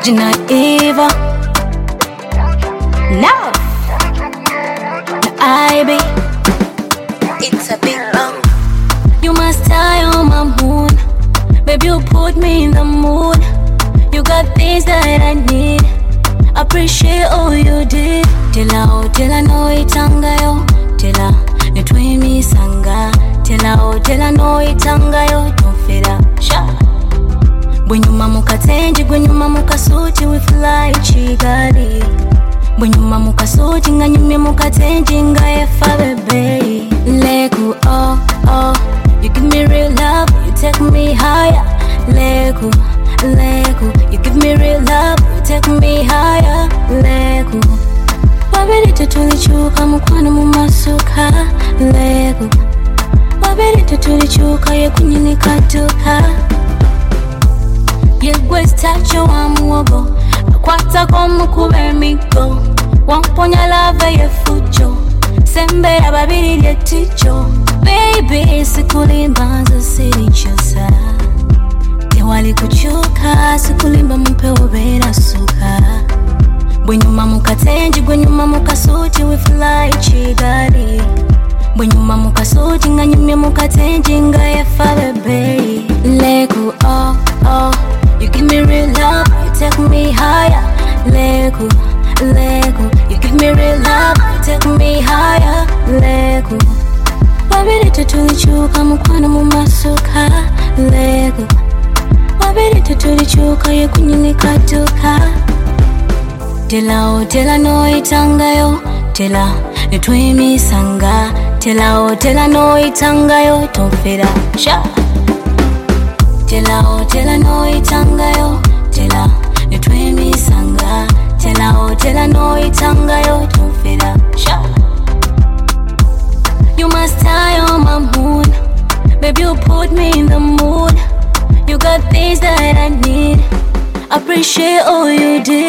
Geneva. Now, I be. It's a big bang. You must die on my moon. Baby, you put me in the mood. You got things that I need. Appreciate all you did. Till I know itanga yo. Till I between me sanga. Till I know itanga yo. Don't feel that. Sha. Bwenyuma mukatenji, bwenyuma mukasuti, we fly Chigali. Bwenyuma mukasuti, nganyumye mukatenji, ngayefa bebe. Lego, oh, oh, you give me real love, you take me higher. Lego, Lego, you give me real love, you take me higher. Lego, wabirite tulichuka, mukwano mumasuka. Lego, wabirite tulichuka, yekunyinika duka. Yegwe stacho wa muogo, akwata komu kubemigo. Wamponya lava ye fucho, sembera babiri lye ticho. Baby, sikulimba nzo sirichosa. Tewali kuchuka, sikulimba mpe obera suka. Bwenyuma mukatenji, bwenyuma mukasuti, we fly Chigali. Bwenyuma mukasuti, nganyumye mukatenji, ngayefa bebe. Lego, oh, oh, you give me real love, you take me higher. Lego, Lego, you give me real love, you take me higher. Lego, wabirite tulichuka, mukwano mumasuka. Lego, wabirite tulichuka, yekunyinika duka. Till I know itanga yo. Till I between me sanga. Till I know itanga yo. Don't feel that. Sha. Till I know itanga yo. Till I between me sanga. Till I know itanga yo. Don't feel that. Sha. You must die on my moon. Baby, you put me in the mood. You got things that I need. Appreciate all you did.